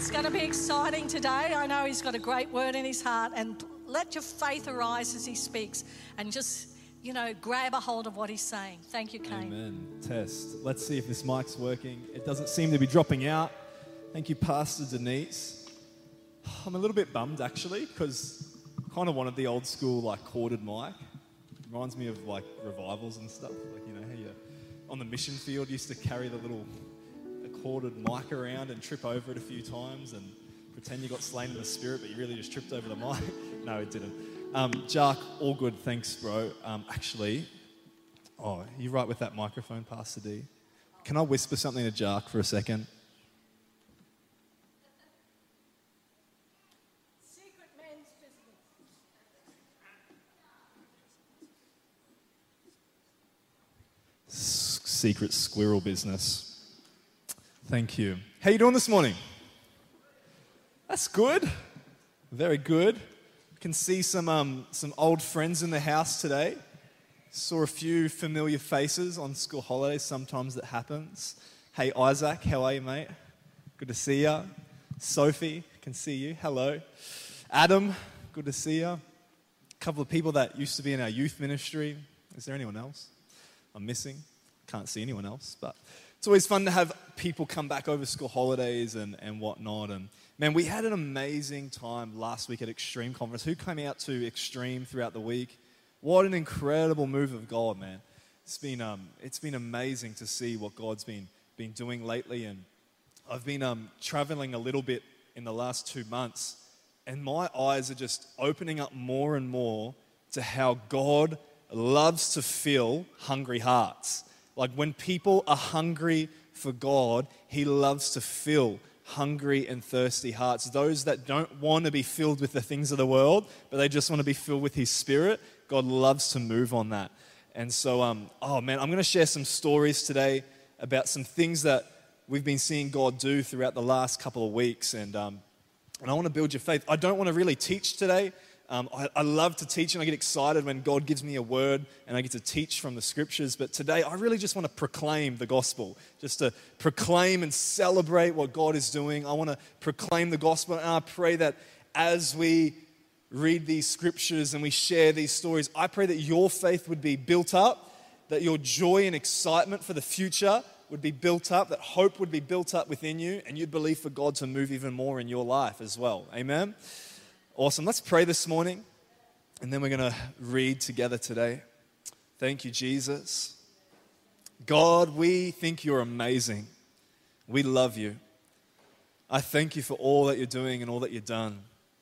It's going to be exciting today. I know he's got a great word in his heart, and let your faith arise as he speaks and just, grab a hold of what he's saying. Thank you, Kane. Amen. Test. Let's see if this mic's working. It doesn't seem to be dropping out. Thank you, Pastor Denise. I'm a little bit bummed, actually, because I kind of wanted the old school, corded mic. It reminds me of, revivals and stuff. How you, on the mission field, used to carry the corded mic around and trip over it a few times and pretend you got slain in the spirit, but you really just tripped over the mic. No, it didn't. Jark, all good, thanks, bro. You right with that microphone, Pastor D? Can I whisper something to Jark for a second? Secret men's business. Secret squirrel business. Thank you. How you doing this morning? That's good. Very good. Can see some old friends in the house today. Saw a few familiar faces on school holidays. Sometimes that happens. Hey, Isaac, how are you, mate? Good to see you. Sophie, can see you. Hello. Adam, good to see you. A couple of people that used to be in our youth ministry. Is there anyone else I'm missing? Can't see anyone else, but it's always fun to have people come back over school holidays and whatnot. And man, we had an amazing time last week at Extreme Conference. Who came out to Extreme throughout the week? What an incredible move of God, man. It's been amazing to see what God's been doing lately. And I've been traveling a little bit in the last 2 months, and my eyes are just opening up more and more to how God loves to fill hungry hearts. When people are hungry for God, He loves to fill hungry and thirsty hearts. Those that don't want to be filled with the things of the world, but they just want to be filled with His Spirit, God loves to move on that. And so, I'm going to share some stories today about some things that we've been seeing God do throughout the last couple of weeks. And I want to build your faith. I don't want to really teach today. I love to teach, and I get excited when God gives me a word and I get to teach from the scriptures. But today, I really just want to proclaim the gospel, just to proclaim and celebrate what God is doing. I want to proclaim the gospel, and I pray that as we read these scriptures and we share these stories, I pray that your faith would be built up, that your joy and excitement for the future would be built up, that hope would be built up within you, and you'd believe for God to move even more in your life as well. Amen? Awesome. Let's pray this morning, and then we're going to read together today. Thank you, Jesus. God, we think you're amazing. We love you. I thank you for all that you're doing and all that you've done.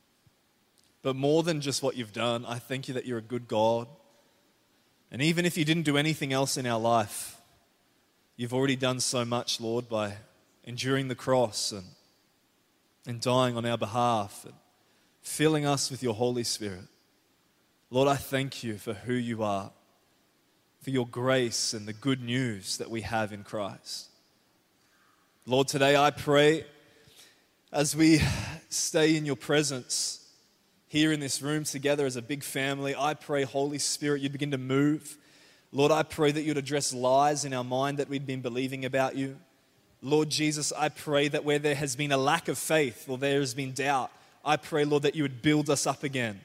But more than just what you've done, I thank you that you're a good God. And even if you didn't do anything else in our life, you've already done so much, Lord, by enduring the cross and dying on our behalf and filling us with your Holy Spirit. Lord, I thank you for who you are, for your grace and the good news that we have in Christ. Lord, today I pray as we stay in your presence here in this room together as a big family, I pray, Holy Spirit, you'd begin to move. Lord, I pray that you'd address lies in our mind that we'd been believing about you. Lord Jesus, I pray that where there has been a lack of faith or there has been doubt, I pray, Lord, that you would build us up again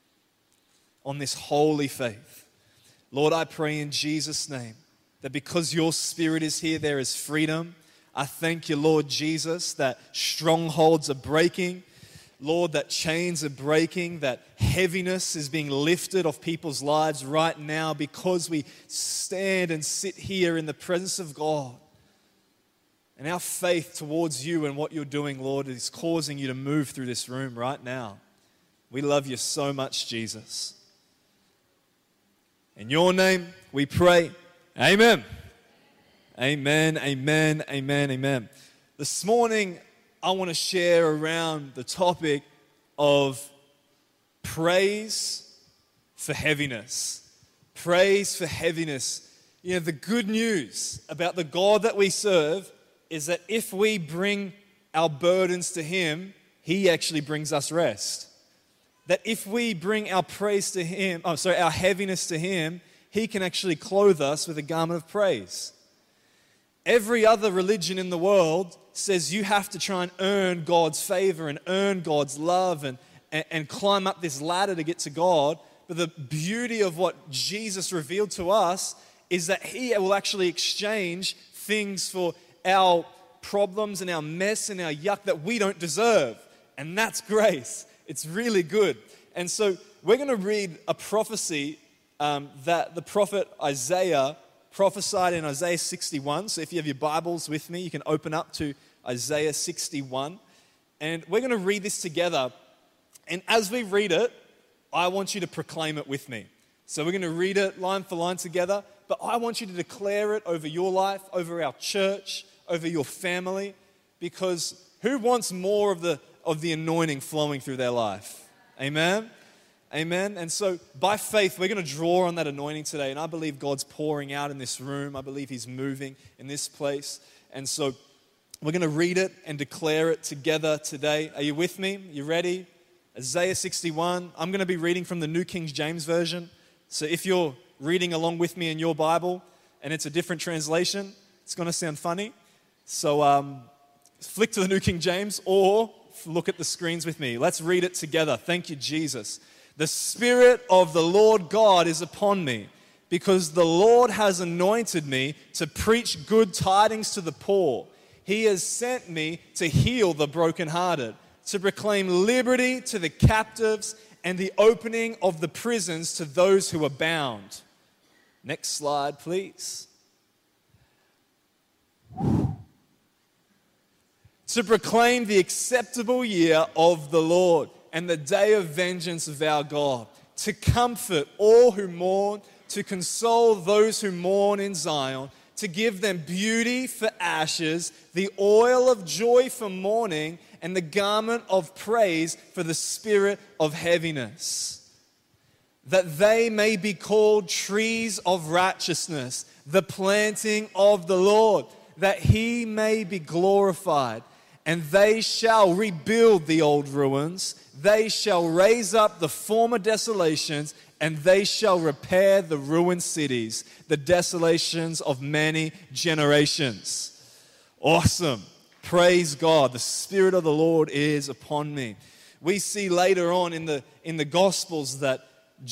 on this holy faith. Lord, I pray in Jesus' name that because your Spirit is here, there is freedom. I thank you, Lord Jesus, that strongholds are breaking. Lord, that chains are breaking, that heaviness is being lifted off people's lives right now because we stand and sit here in the presence of God. And our faith towards you and what you're doing, Lord, is causing you to move through this room right now. We love you so much, Jesus. In your name, we pray. Amen. Amen, amen, amen, amen. This morning, I want to share around the topic of praise for heaviness. Praise for heaviness. You know, the good news about the God that we serve is that if we bring our burdens to Him, He actually brings us rest. That if we bring our praise to Him, our heaviness to Him, He can actually clothe us with a garment of praise. Every other religion in the world says you have to try and earn God's favor and earn God's love and climb up this ladder to get to God. But the beauty of what Jesus revealed to us is that He will actually exchange things for our problems and our mess and our yuck that we don't deserve. And that's grace. It's really good. And so we're going to read a prophecy that the prophet Isaiah prophesied in Isaiah 61. So if you have your Bibles with me, you can open up to Isaiah 61. And we're going to read this together. And as we read it, I want you to proclaim it with me. So we're going to read it line for line together, but I want you to declare it over your life, over our church, over your family, because who wants more of the anointing flowing through their life? Amen? Amen. And so by faith, we're going to draw on that anointing today. And I believe God's pouring out in this room. I believe He's moving in this place. And so we're going to read it and declare it together today. Are you with me? You ready? Isaiah 61. I'm going to be reading from the New King James Version. So if you're reading along with me in your Bible and it's a different translation, it's going to sound funny. So flick to the New King James or look at the screens with me. Let's read it together. Thank you, Jesus. The Spirit of the Lord God is upon me, because the Lord has anointed me to preach good tidings to the poor. He has sent me to heal the brokenhearted, to proclaim liberty to the captives and the opening of the prisons to those who are bound. Next slide, please. To proclaim the acceptable year of the Lord and the day of vengeance of our God, to comfort all who mourn, to console those who mourn in Zion, to give them beauty for ashes, the oil of joy for mourning, and the garment of praise for the spirit of heaviness, that they may be called trees of righteousness, the planting of the Lord, that He may be glorified. And they shall rebuild the old ruins. They shall raise up the former desolations, and they shall repair the ruined cities, the desolations of many generations. Awesome. Praise God. The Spirit of the Lord is upon me. We see later on in the Gospels that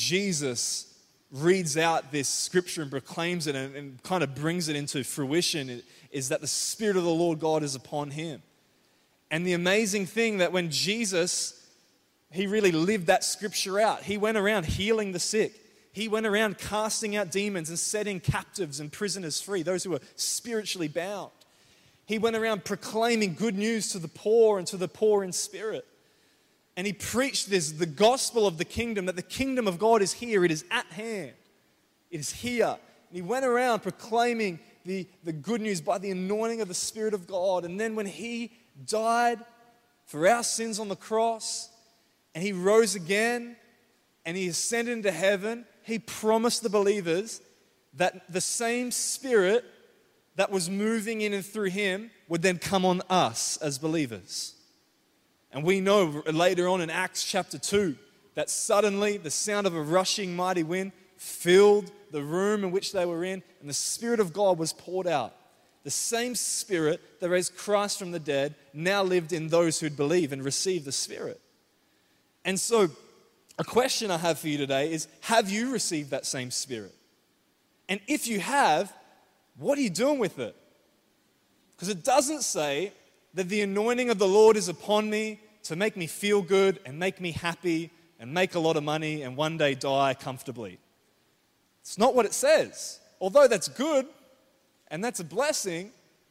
Jesus reads out this scripture and proclaims it and kind of brings it into fruition, is that the Spirit of the Lord God is upon Him. And the amazing thing that when Jesus, He really lived that scripture out. He went around healing the sick. He went around casting out demons and setting captives and prisoners free, those who were spiritually bound. He went around proclaiming good news to the poor and to the poor in spirit. And He preached the gospel of the kingdom, that the kingdom of God is here. It is at hand. It is here. And He went around proclaiming the good news by the anointing of the Spirit of God. And then when He died for our sins on the cross, and He rose again, and He ascended into heaven, He promised the believers that the same Spirit that was moving in and through Him would then come on us as believers. And we know later on in Acts chapter 2 that suddenly the sound of a rushing mighty wind filled the room in which they were in, and the Spirit of God was poured out. The same Spirit that raised Christ from the dead now lived in those who'd believe and receive the Spirit. And so a question I have for you today is, have you received that same Spirit? And if you have, what are you doing with it? Because it doesn't say that the anointing of the Lord is upon me to make me feel good and make me happy and make a lot of money and one day die comfortably. It's not what it says. Although that's good, and that's a blessing,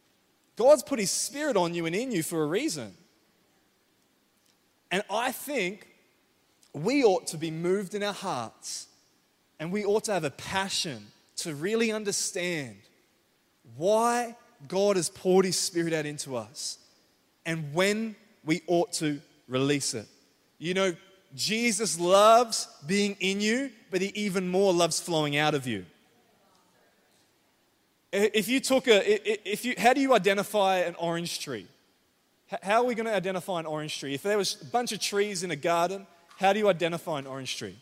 God's put His Spirit on you and in you for a reason. And I think we ought to be moved in our hearts, and we ought to have a passion to really understand why God has poured His Spirit out into us and when we ought to release it. You know, Jesus loves being in you, but He even more loves flowing out of you. How do you identify an orange tree? How are we going to identify an orange tree? If there was a bunch of trees in a garden, how do you identify an orange tree?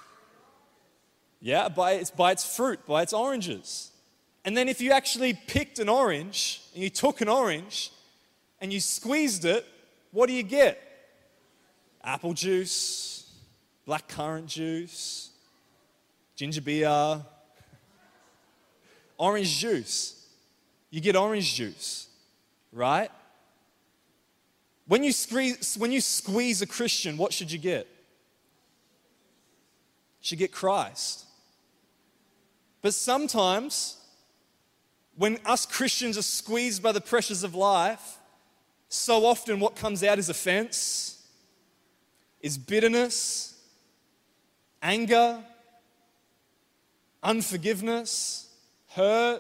Yeah, by its fruit, by its oranges. And then if you actually picked an orange, and you took an orange, and you squeezed it, what do you get? Apple juice, blackcurrant juice, ginger beer, orange juice. You get orange juice, right? When you squeeze a Christian, what should you get? You should get Christ. But sometimes, when us Christians are squeezed by the pressures of life, so often what comes out is offense, is bitterness, anger, unforgiveness, hurt,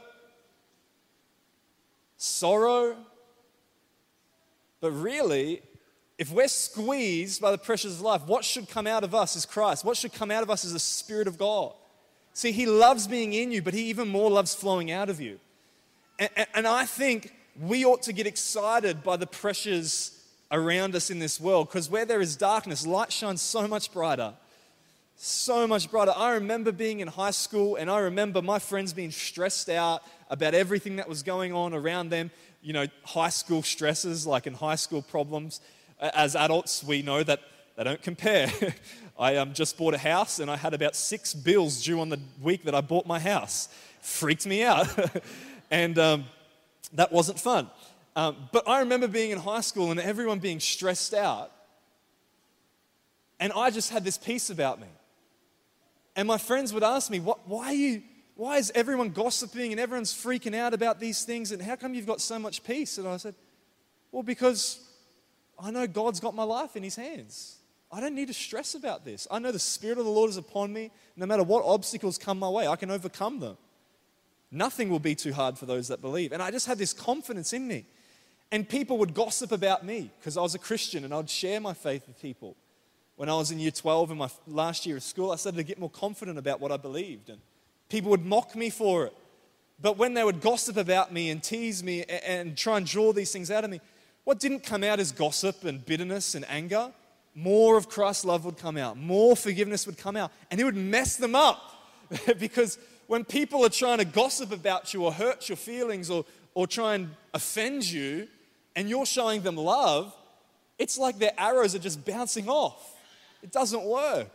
sorrow. But really, if we're squeezed by the pressures of life, what should come out of us is Christ. What should come out of us is the Spirit of God. See, He loves being in you, but He even more loves flowing out of you. And I think we ought to get excited by the pressures around us in this world, because where there is darkness, light shines so much brighter. So much brighter. I remember being in high school, and I remember my friends being stressed out about everything that was going on around them. You know, high school stresses, like in high school problems. As adults, we know that they don't compare. I just bought a house, and I had about 6 bills due on the week that I bought my house. Freaked me out. And that wasn't fun. But I remember being in high school and everyone being stressed out. And I just had this peace about me. And my friends would ask me, why is everyone gossiping and everyone's freaking out about these things, and how come you've got so much peace? And I said, well, because I know God's got my life in His hands. I don't need to stress about this. I know the Spirit of the Lord is upon me. No matter what obstacles come my way, I can overcome them. Nothing will be too hard for those that believe. And I just had this confidence in me. And people would gossip about me because I was a Christian, and I'd share my faith with people. When I was in year 12 in my last year of school, I started to get more confident about what I believed. And people would mock me for it. But when they would gossip about me and tease me and try and draw these things out of me, what didn't come out is gossip and bitterness and anger. More of Christ's love would come out. More forgiveness would come out. And it would mess them up. Because when people are trying to gossip about you or hurt your feelings or try and offend you, and you're showing them love, it's like their arrows are just bouncing off. It doesn't work.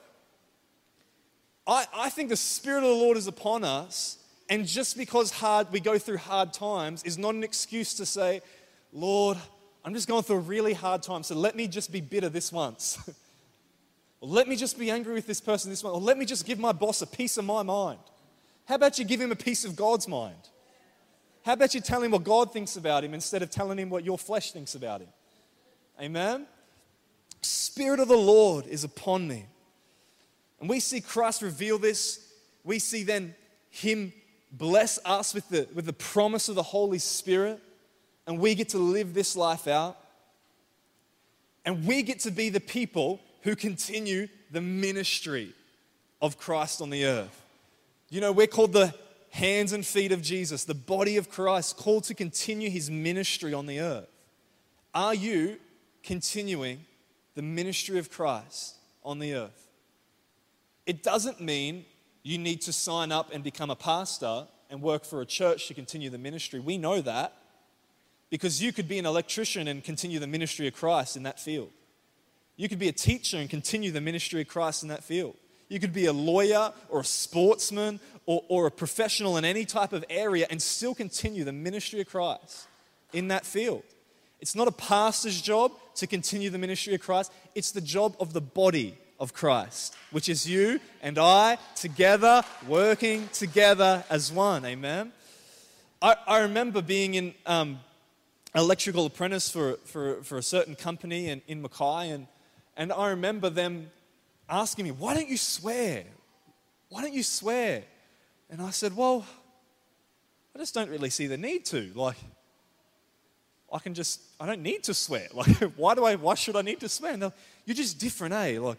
I think the Spirit of the Lord is upon us, and just because we go through hard times is not an excuse to say, Lord, I'm just going through a really hard time, so let me just be bitter this once. Or let me just be angry with this person this month. Or let me just give my boss a piece of my mind. How about you give him a piece of God's mind? How about you tell him what God thinks about him instead of telling him what your flesh thinks about him? Amen? Spirit of the Lord is upon me. And we see Christ reveal this. We see then Him bless us with the promise of the Holy Spirit. And we get to live this life out. And we get to be the people who continue the ministry of Christ on the earth. You know, we're called the hands and feet of Jesus, the body of Christ, called to continue His ministry on the earth. Are you continuing the ministry of Christ on the earth? It doesn't mean you need to sign up and become a pastor and work for a church to continue the ministry. We know that because you could be an electrician and continue the ministry of Christ in that field. You could be a teacher and continue the ministry of Christ in that field. You could be a lawyer or a sportsman or a professional in any type of area and still continue the ministry of Christ in that field. It's not a pastor's job to continue the ministry of Christ. It's the job of the body of Christ, which is you and I together, working together as one. Amen? I remember being in electrical apprentice for a certain company in Mackay, and I remember them asking me, why don't you swear? Why don't you swear? And I said, well, I just don't really see the need to. Like, I don't need to swear. Like, why should I need to swear? And they're like, you're just different, eh? Like,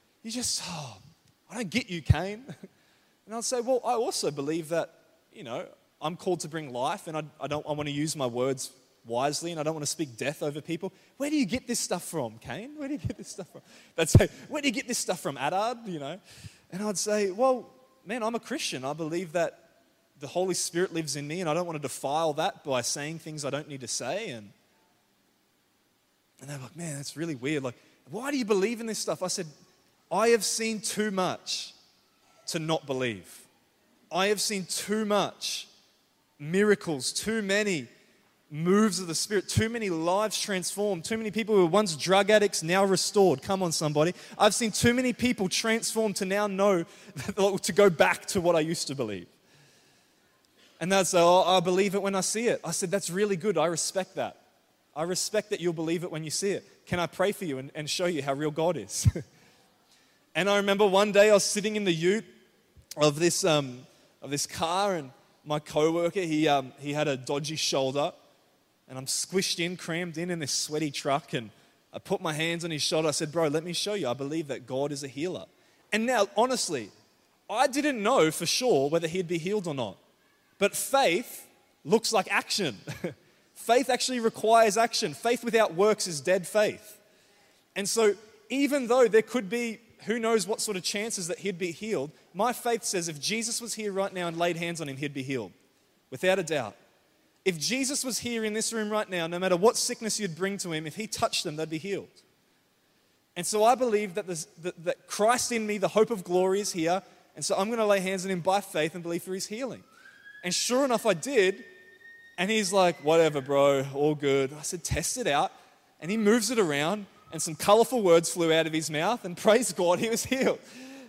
I don't get you, Kane. And I'd say, well, I also believe that, I'm called to bring life, and I want to use my words wisely, and I don't want to speak death over people. Where do you get this stuff from, Kane? Where do you get this stuff from? They'd say, where do you get this stuff from, Adad? And I'd say, well, man, I'm a Christian. I believe that the Holy Spirit lives in me, and I don't want to defile that by saying things I don't need to say. And they're like, man, that's really weird. Like, why do you believe in this stuff? I said, I have seen too much to not believe. I have seen too much miracles, too many moves of the Spirit, too many lives transformed, too many people who were once drug addicts now restored. Come on, somebody. I've seen too many people transformed to now know, to go back to what I used to believe. And they'd say, oh, I believe it when I see it. I said, that's really good. I respect that. I respect that you'll believe it when you see it. Can I pray for you and show you how real God is? And I remember one day I was sitting in the ute of this car, and my coworker, he had a dodgy shoulder, and I'm squished in, crammed in this sweaty truck, and I put my hands on his shoulder. I said, bro, let me show you. I believe that God is a healer. And now, honestly, I didn't know for sure whether he'd be healed or not. But faith looks like action. Faith actually requires action. Faith without works is dead faith. And so even though there could be who knows what sort of chances that he'd be healed, my faith says if Jesus was here right now and laid hands on him, he'd be healed, without a doubt. If Jesus was here in this room right now, no matter what sickness you'd bring to him, if he touched them, they'd be healed. And so I believe that Christ in me, the hope of glory, is here. And so I'm going to lay hands on him by faith and believe for his healing. And sure enough, I did. And he's like, whatever, bro, all good. I said, test it out. And he moves it around, and some colorful words flew out of his mouth, and praise God, he was healed.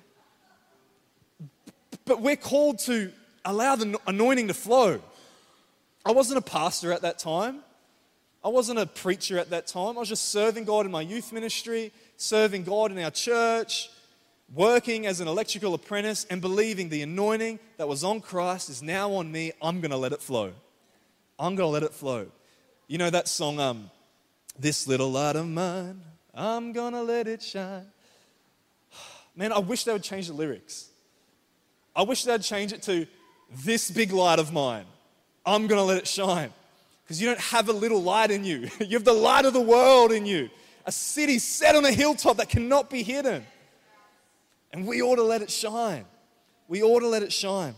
But we're called to allow the anointing to flow. I wasn't a pastor at that time. I wasn't a preacher at that time. I was just serving God in my youth ministry, serving God in our church, working as an electrical apprentice, and believing the anointing that was on Christ is now on me. I'm going to let it flow. I'm going to let it flow. You know that song, This Little Light of Mine, I'm going to let it shine. Man, I wish they would change the lyrics. I wish they'd change it to, this big light of mine, I'm going to let it shine. Because you don't have a little light in you. You have the light of the world in you. A city set on a hilltop that cannot be hidden. And we ought to let it shine. We ought to let it shine.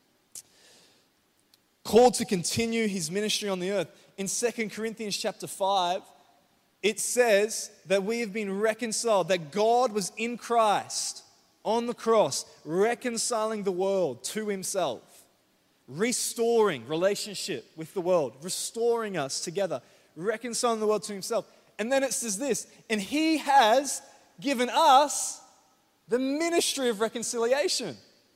Called to continue his ministry on the earth. In 2 Corinthians chapter 5, it says that we have been reconciled, that God was in Christ on the cross, reconciling the world to himself, restoring relationship with the world, restoring us together, reconciling the world to himself. And then it says this, and he has given us the ministry of reconciliation.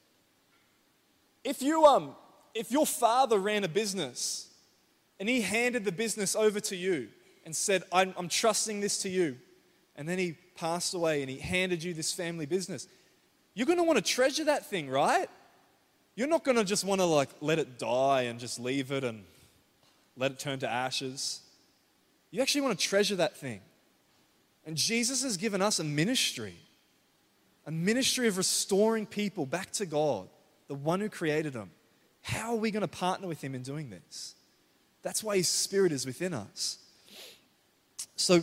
If your father ran a business and he handed the business over to you and said, I'm trusting this to you, and then he passed away and he handed you this family business, you're going to want to treasure that thing, right? You're not going to just want to let it die and just leave it and let it turn to ashes. You actually want to treasure that thing. And Jesus has given us a ministry of restoring people back to God, the one who created them. How are we going to partner with him in doing this? That's why his Spirit is within us. So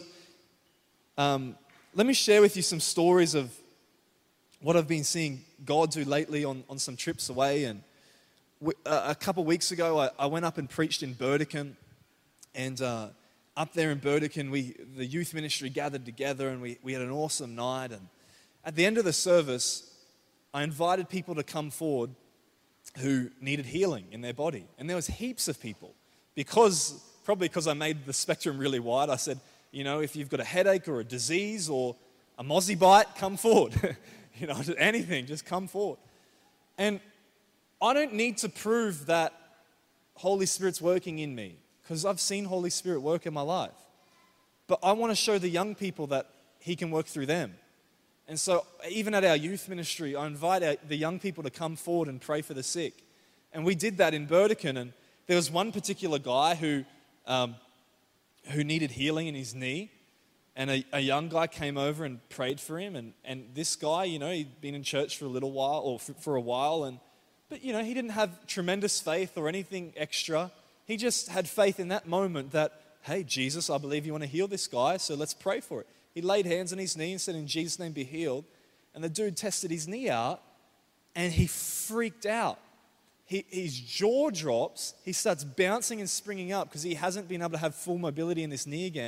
let me share with you some stories of what I've been seeing God do lately on some trips away. And a couple of weeks ago, I went up and preached in Burdekin. And up there in Burdekin, the youth ministry gathered together, and we had an awesome night. And at the end of the service, I invited people to come forward who needed healing in their body. And there was heaps of people. Probably because I made the spectrum really wide, I said, if you've got a headache or a disease or a mozzie bite, come forward. Anything, just come forward. And I don't need to prove that Holy Spirit's working in me, because I've seen Holy Spirit work in my life. But I want to show the young people that he can work through them. And so even at our youth ministry, I invite the young people to come forward and pray for the sick. And we did that in Burdekin. And there was one particular guy who needed healing in his knee. And a young guy came over and prayed for him. And this guy, he'd been in church for a little while, or for a while. But he didn't have tremendous faith or anything extra. He just had faith in that moment that, hey, Jesus, I believe you want to heal this guy, so let's pray for it. He laid hands on his knee and said, in Jesus' name, be healed. And the dude tested his knee out, and he freaked out. His jaw drops. He starts bouncing and springing up because he hasn't been able to have full mobility in this knee again.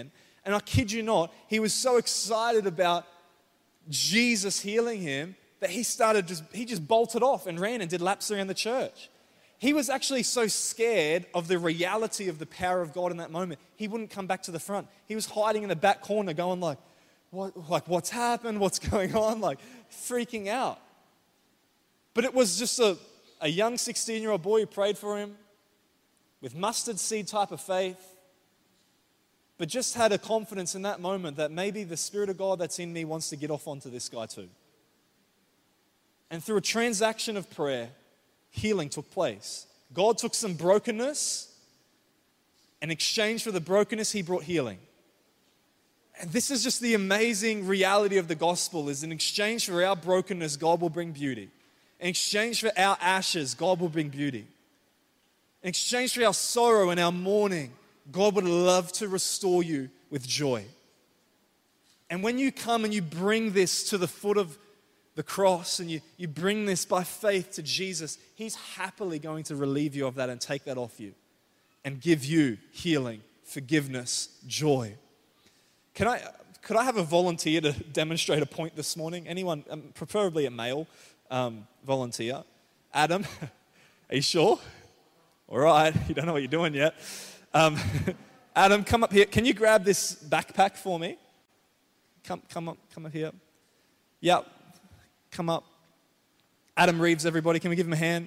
And I kid you not, he was so excited about Jesus healing him that he just bolted off and ran and did laps around the church. He was actually so scared of the reality of the power of God in that moment, he wouldn't come back to the front. He was hiding in the back corner going like, what's happened? What's going on? Like freaking out. But it was just a young 16-year-old boy who prayed for him with mustard seed type of faith, but just had a confidence in that moment that maybe the Spirit of God that's in me wants to get off onto this guy too. And through a transaction of prayer, healing took place. God took some brokenness. In exchange for the brokenness, he brought healing. And this is just the amazing reality of the gospel, is in exchange for our brokenness, God will bring beauty. In exchange for our ashes, God will bring beauty. In exchange for our sorrow and our mourning, God would love to restore you with joy. And when you come and you bring this to the foot of the cross and you bring this by faith to Jesus, he's happily going to relieve you of that and take that off you and give you healing, forgiveness, joy. Could I have a volunteer to demonstrate a point this morning? Anyone, preferably a male volunteer. Adam, are you sure? All right, you don't know what you're doing yet. Adam, come up here. Can you grab this backpack for me? Come up here. Yeah, come up. Adam Reeves, everybody, can we give him a hand?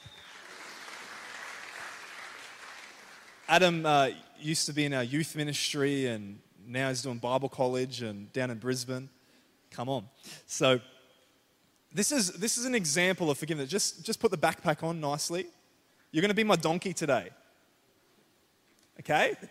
Adam used to be in our youth ministry and now he's doing Bible college and down in Brisbane. Come on. So this is an example of forgiveness. Just put the backpack on nicely. You're going to be my donkey today. Okay?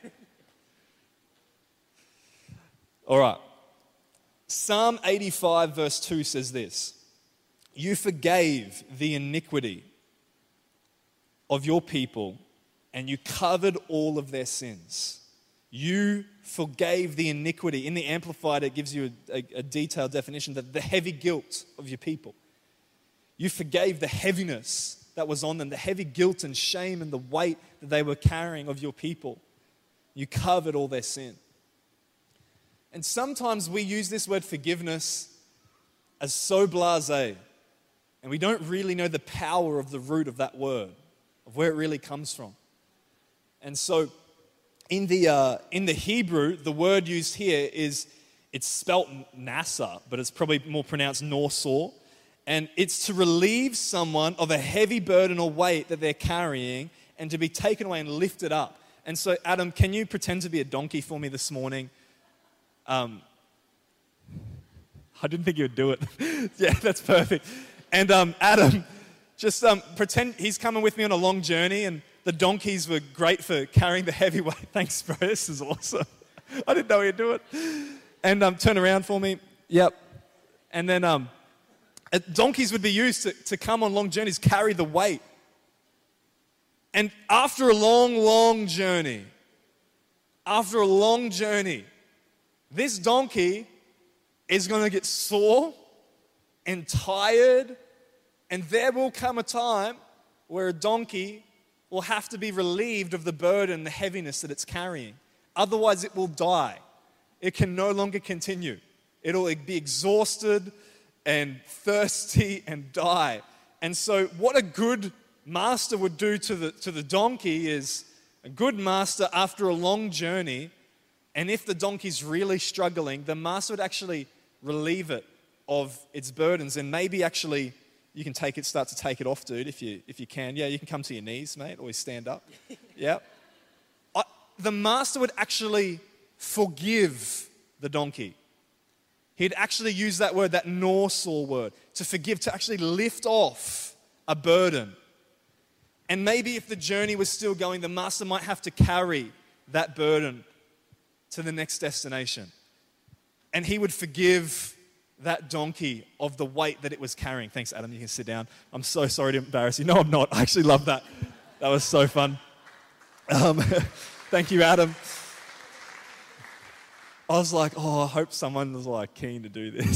All right. Psalm 85 verse 2 says this: you forgave the iniquity of your people and you covered all of their sins. You forgave the iniquity. In the Amplified, it gives you a detailed definition that the heavy guilt of your people. You forgave the heaviness that was on them, the heavy guilt and shame and the weight that they were carrying of your people. You covered all their sin. And sometimes we use this word forgiveness as so blasé, and we don't really know the power of the root of that word, of where it really comes from. And so in the Hebrew, the word used here it's spelt nasa, but it's probably more pronounced norsor. And it's to relieve someone of a heavy burden or weight that they're carrying and to be taken away and lifted up. And so, Adam, can you pretend to be a donkey for me this morning? I didn't think you would do it. Yeah, that's perfect. And Adam, just pretend he's coming with me on a long journey, and the donkeys were great for carrying the heavy weight. Thanks, bro. This is awesome. I didn't know you'd do it. And turn around for me. Yep. And then donkeys would be used to come on long journeys, carry the weight. And after a long journey, this donkey is going to get sore and tired, and there will come a time where a donkey will have to be relieved of the burden, the heaviness that it's carrying. Otherwise, it will die. It can no longer continue. It'll be exhausted and thirsty and die. And so what a good master would do to the donkey is, a good master after a long journey, and if the donkey's really struggling, the master would actually relieve it of its burdens, and maybe actually you can start to take it off, dude, if you can. Yeah, you can come to your knees, mate, or stand up. Yeah. The master would actually forgive the donkey. He'd actually use that word, that norsor word, to forgive, to actually lift off a burden. And maybe if the journey was still going, the master might have to carry that burden to the next destination. And he would forgive that donkey of the weight that it was carrying. Thanks, Adam. You can sit down. I'm so sorry to embarrass you. No, I'm not. I actually love that. That was so fun. Thank you, Adam. I was like, I hope someone was like keen to do this.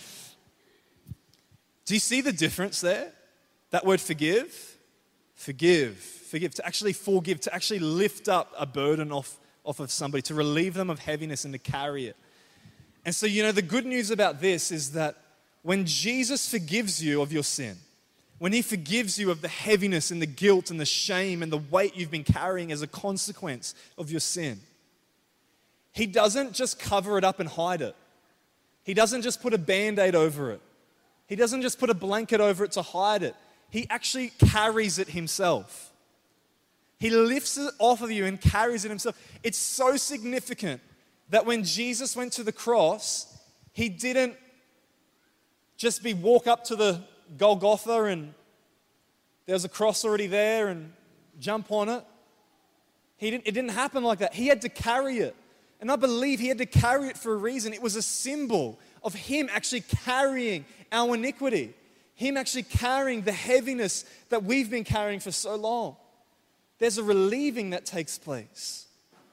Do you see the difference there? That word forgive, to actually forgive, to actually lift up a burden off off of somebody, to relieve them of heaviness and to carry it. And so, the good news about this is that when Jesus forgives you of your sin, when he forgives you of the heaviness and the guilt and the shame and the weight you've been carrying as a consequence of your sin, he doesn't just cover it up and hide it. He doesn't just put a Band-Aid over it. He doesn't just put a blanket over it to hide it. He actually carries it himself. He lifts it off of you and carries it himself. It's so significant that when Jesus went to the cross, he didn't just walk up to the Golgotha and there's a cross already there and jump on it. It didn't happen like that. He had to carry it. And I believe he had to carry it for a reason. It was a symbol of him actually carrying our iniquity. Him actually carrying the heaviness that we've been carrying for so long. There's a relieving that takes place.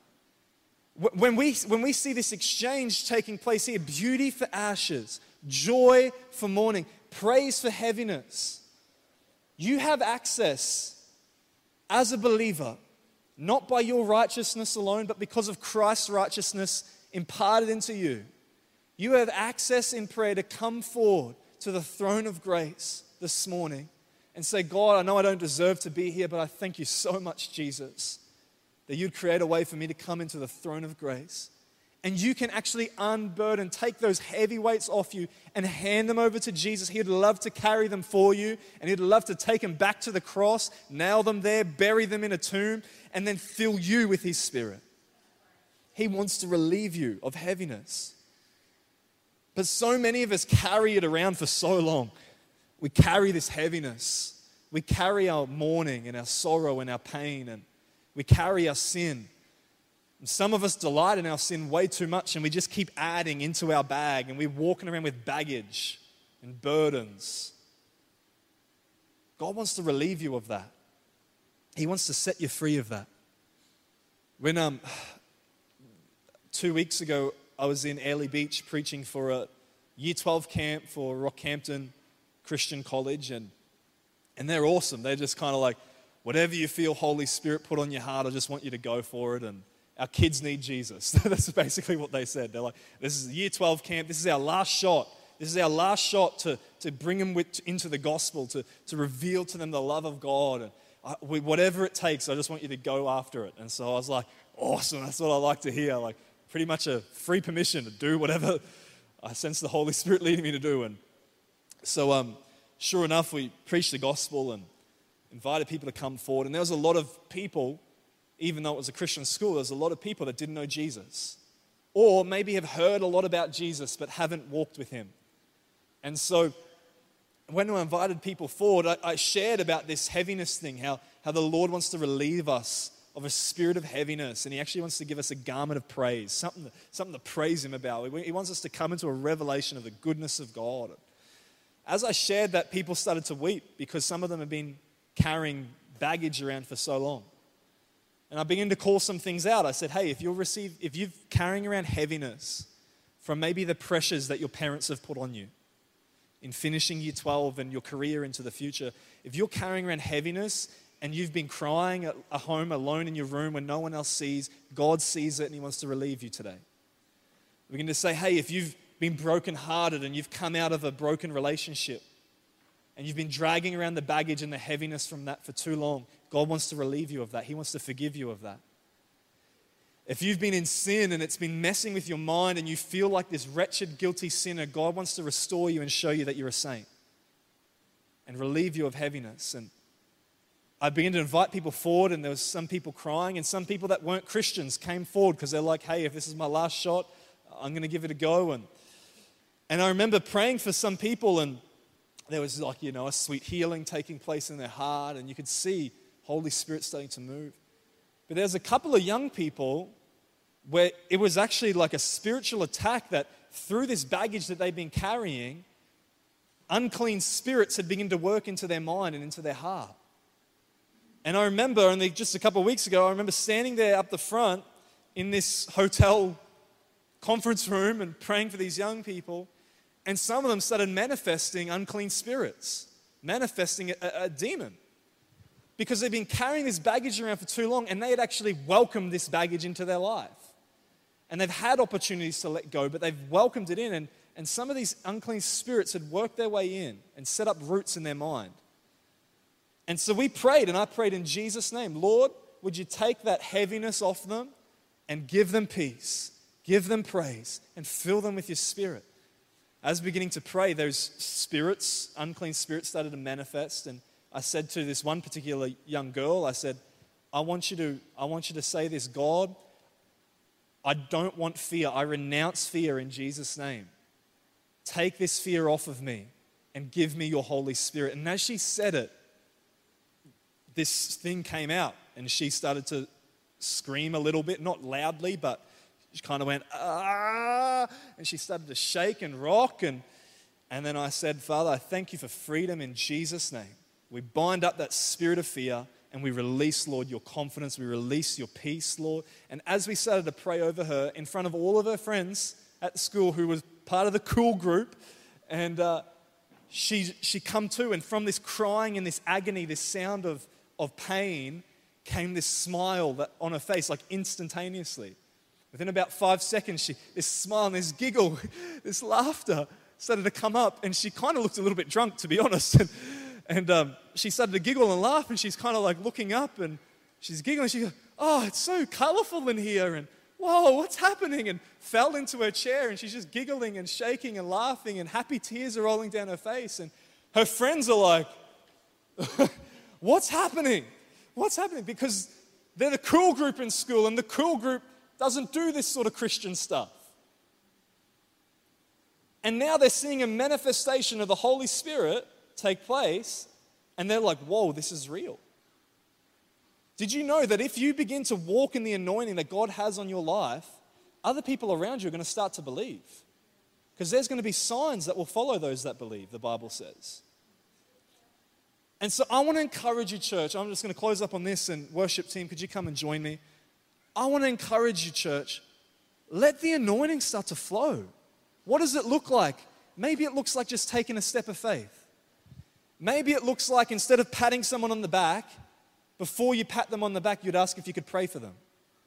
When we see this exchange taking place here, beauty for ashes, joy for mourning, praise for heaviness, you have access as a believer, not by your righteousness alone, but because of Christ's righteousness imparted into you. You have access in prayer to come forward to the throne of grace this morning and say, God, I know I don't deserve to be here, but I thank you so much, Jesus, that you'd create a way for me to come into the throne of grace. And you can actually unburden, take those heavy weights off you and hand them over to Jesus. He'd love to carry them for you, and he'd love to take them back to the cross, nail them there, bury them in a tomb, and then fill you with his Spirit. He wants to relieve you of heaviness. But so many of us carry it around for so long. We carry this heaviness. We carry our mourning and our sorrow and our pain, and we carry our sin. And some of us delight in our sin way too much, and we just keep adding into our bag, and we're walking around with baggage and burdens. God wants to relieve you of that. He wants to set you free of that. When 2 weeks ago, I was in Airlie Beach preaching for a Year 12 camp for Rockhampton Christian College, and they're awesome. They're just kind of like, whatever you feel Holy Spirit put on your heart, I just want you to go for it. And our kids need Jesus. That's basically what they said. They're like, this is Year 12 camp. This is our last shot. This is our last shot to bring them into the gospel, to reveal to them the love of God. And whatever it takes, I just want you to go after it. And so I was like, awesome. That's what I like to hear. Like, pretty much a free permission to do whatever I sense the Holy Spirit leading me to do. And so sure enough, we preached the gospel and invited people to come forward. And there was a lot of people, even though it was a Christian school, there was a lot of people that didn't know Jesus. Or maybe have heard a lot about Jesus but haven't walked with him. And so when I invited people forward, I shared about this heaviness thing, how the Lord wants to relieve us of a spirit of heaviness, and he actually wants to give us a garment of praise, something to praise him about. He wants us to come into a revelation of the goodness of God. As I shared that, people started to weep because some of them have been carrying baggage around for so long. And I began to call some things out. I said, hey, if you're carrying around heaviness from maybe the pressures that your parents have put on you in finishing Year 12 and your career into the future, if you're carrying around heaviness and you've been crying at home alone in your room when no one else sees, God sees it and he wants to relieve you today. We're going to say, hey, if you've been brokenhearted and you've come out of a broken relationship and you've been dragging around the baggage and the heaviness from that for too long, God wants to relieve you of that. He wants to forgive you of that. If you've been in sin and it's been messing with your mind and you feel like this wretched, guilty sinner, God wants to restore you and show you that you're a saint and relieve you of heaviness. And I began to invite people forward, and there was some people crying, and some people that weren't Christians came forward because they're like, hey, if this is my last shot, I'm going to give it a go. And I remember praying for some people, and there was like, a sweet healing taking place in their heart, and you could see Holy Spirit starting to move. But there's a couple of young people where it was actually like a spiritual attack that through this baggage that they've been carrying, unclean spirits had begun to work into their mind and into their heart. And I remember only just a couple of weeks ago, I remember standing there up the front in this hotel conference room and praying for these young people, and some of them started manifesting unclean spirits, manifesting a demon. because they've been carrying this baggage around for too long, and they had actually welcomed this baggage into their life. And they've had opportunities to let go, but they've welcomed it in, and some of these unclean spirits had worked their way in and set up roots in their mind. And so we prayed, and I prayed in Jesus' name, Lord, would you take that heaviness off them and give them peace, give them praise, and fill them with your Spirit. As beginning to pray, those spirits, unclean spirits, started to manifest. And I said to this one particular young girl, I said, I want you to say this, God, I don't want fear. I renounce fear in Jesus' name. Take this fear off of me and give me your Holy Spirit. And as she said it, this thing came out, and she started to scream a little bit, not loudly, but she kind of went, ah, and she started to shake and rock. And then I said, Father, I thank you for freedom in Jesus' name. We bind up that spirit of fear, and we release, Lord, your confidence. We release your peace, Lord. And as we started to pray over her in front of all of her friends at school who was part of the cool group, and she come to, and from this crying and this agony, this sound of pain, came this smile that on her face, like instantaneously. Within about 5 seconds, this smile and this giggle, this laughter started to come up, and she kind of looked a little bit drunk, to be honest. And she started to giggle and laugh, and she's kind of like looking up, and she's giggling. She goes, oh, it's so colorful in here, and whoa, what's happening? And fell into her chair, and she's just giggling and shaking and laughing, and happy tears are rolling down her face. And her friends are like, what's happening? What's happening? Because they're the cool group in school, and the cool group doesn't do this sort of Christian stuff. And now they're seeing a manifestation of the Holy Spirit take place, and they're like, whoa, this is real. Did you know that if you begin to walk in the anointing that God has on your life, other people around you are going to start to believe? Because there's going to be signs that will follow those that believe, the Bible says. And so I want to encourage you, church. I'm just going to close up on this, and worship team, could you come and join me? I want to encourage you, church. Let the anointing start to flow. What does it look like? Maybe it looks like just taking a step of faith. Maybe it looks like instead of patting someone on the back, before you pat them on the back, you'd ask if you could pray for them.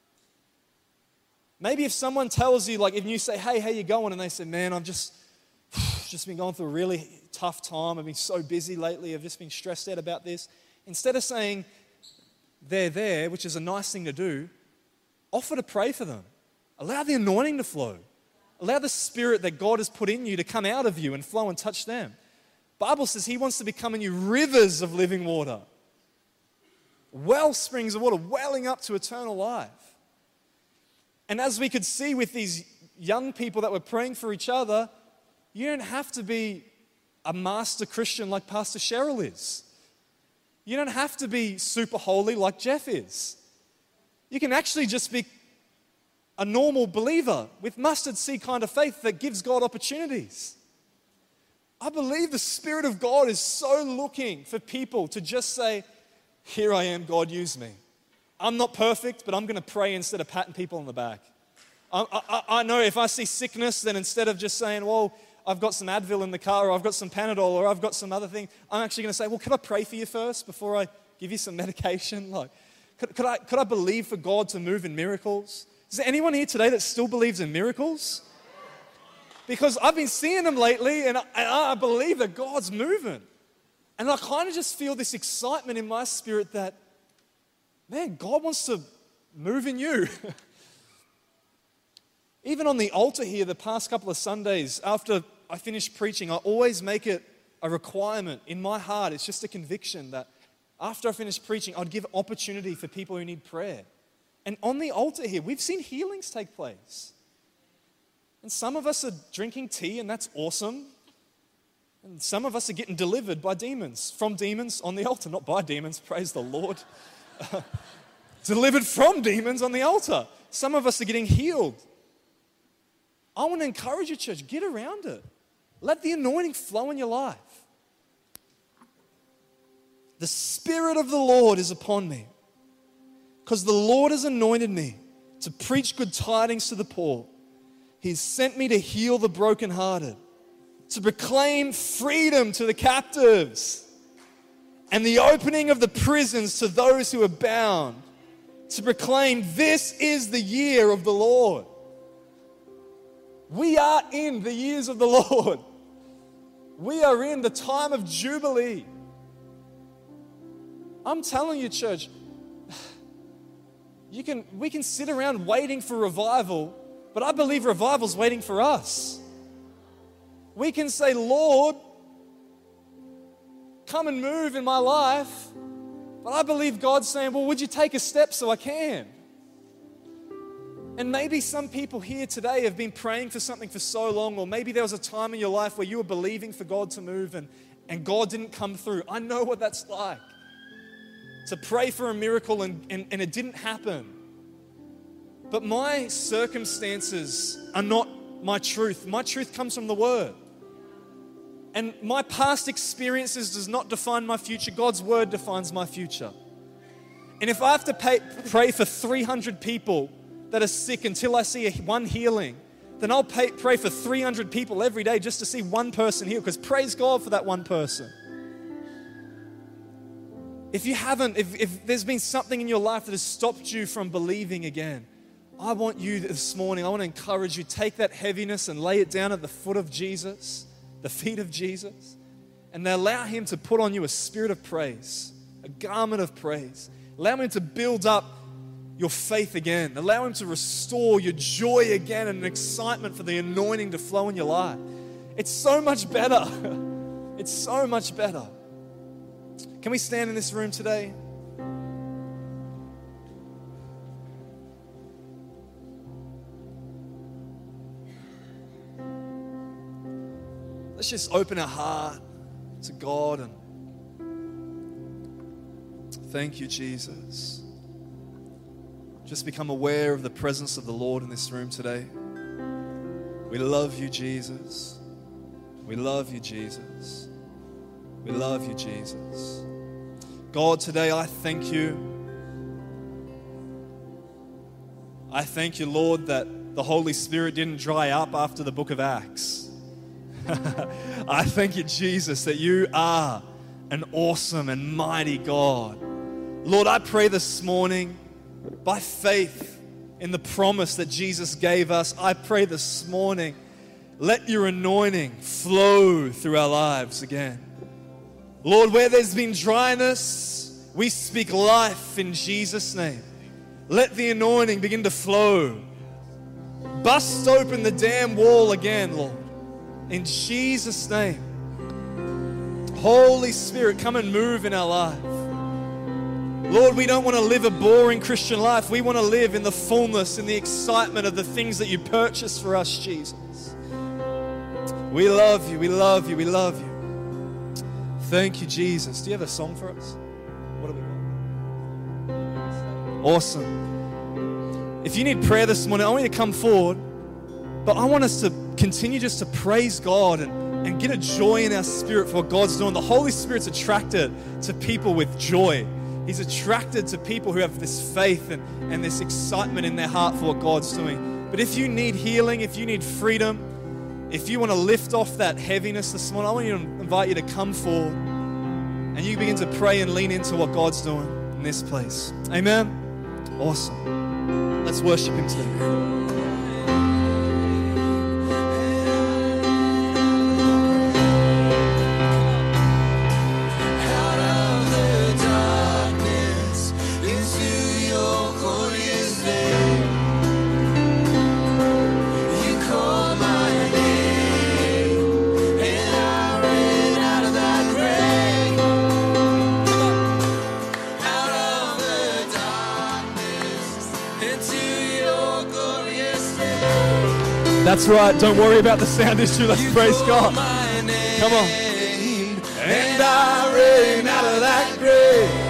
Maybe if someone tells you, like if you say, hey, how you going? And they say, man, I've just been going through a really tough time. I've been so busy lately. I've just been stressed out about this. Instead of saying, they're there, which is a nice thing to do, offer to pray for them. Allow the anointing to flow. Allow the Spirit that God has put in you to come out of you and flow and touch them. Bible says He wants to become in you rivers of living water. Well springs of water welling up to eternal life. And as we could see with these young people that were praying for each other, you don't have to be a master Christian like Pastor Cheryl is. You don't have to be super holy like Jeff is. You can actually just be a normal believer with mustard seed kind of faith that gives God opportunities. I believe the Spirit of God is so looking for people to just say, here I am, God, use me. I'm not perfect, but I'm going to pray instead of patting people on the back. I know if I see sickness, then instead of just saying, well, I've got some Advil in the car, or I've got some Panadol, or I've got some other thing, I'm actually going to say, well, can I pray for you first before I give you some medication? Like, could I believe for God to move in miracles? Is there anyone here today that still believes in miracles? Because I've been seeing them lately, and I believe that God's moving. And I kind of just feel this excitement in my spirit that, man, God wants to move in you. Even on the altar here, the past couple of Sundays, after I finish preaching, I always make it a requirement in my heart. It's just a conviction that after I finish preaching, I'd give opportunity for people who need prayer. And on the altar here, we've seen healings take place. And some of us are drinking tea, and that's awesome. And some of us are getting delivered by demons, from demons on the altar, not by demons, praise the Lord. Delivered from demons on the altar. Some of us are getting healed. I want to encourage you, church, get around it. Let the anointing flow in your life. The Spirit of the Lord is upon me, because the Lord has anointed me to preach good tidings to the poor. He's sent me to heal the brokenhearted, to proclaim freedom to the captives, and the opening of the prisons to those who are bound, to proclaim, this is the year of the Lord. We are in the years of the Lord. We are in the time of Jubilee. I'm telling you, church, we can sit around waiting for revival, but I believe revival's waiting for us. We can say, Lord, come and move in my life. But I believe God's saying, well, would you take a step so I can? And maybe some people here today have been praying for something for so long, or maybe there was a time in your life where you were believing for God to move and God didn't come through. I know what that's like. To pray for a miracle and it didn't happen. But my circumstances are not my truth. My truth comes from the Word. And my past experiences does not define my future. God's Word defines my future. And if I have to pray for 300 people that are sick until I see one healing, then I'll pray for 300 people every day just to see one person healed, because praise God for that one person. If there's been something in your life that has stopped you from believing again, I want you this morning, I want to encourage you, take that heaviness and lay it down at the foot of Jesus, the feet of Jesus, and allow Him to put on you a spirit of praise, a garment of praise. Allow Him to build up your faith again. Allow Him to restore your joy again and an excitement for the anointing to flow in your life. It's so much better. It's so much better. Can we stand in this room today? Let's just open our heart to God and thank you, Jesus. Just become aware of the presence of the Lord in this room today. We love you, Jesus. We love you, Jesus. We love you, Jesus. God, today I thank you. I thank you, Lord, that the Holy Spirit didn't dry up after the book of Acts. I thank you, Jesus, that you are an awesome and mighty God. Lord, I pray this morning, by faith in the promise that Jesus gave us, I pray this morning, let your anointing flow through our lives again. Lord, where there's been dryness, we speak life in Jesus' name. Let the anointing begin to flow. Bust open the damn wall again, Lord. In Jesus' name. Holy Spirit, come and move in our life. Lord, we don't want to live a boring Christian life. We want to live in the fullness and the excitement of the things that you purchased for us, Jesus. We love you, we love you, we love you. Thank you, Jesus. Do you have a song for us? What have we got? Awesome. If you need prayer this morning, I want you to come forward. But I want us to continue just to praise God and get a joy in our spirit for what God's doing. The Holy Spirit's attracted to people with joy. He's attracted to people who have this faith and this excitement in their heart for what God's doing. But if you need healing, if you need freedom, if you want to lift off that heaviness this morning, I want to invite you to come forward and you begin to pray and lean into what God's doing in this place. Amen? Awesome. Let's worship Him today. That's right. Don't worry about the sound issue. Let's praise God. Come on. And I ran out of that grave.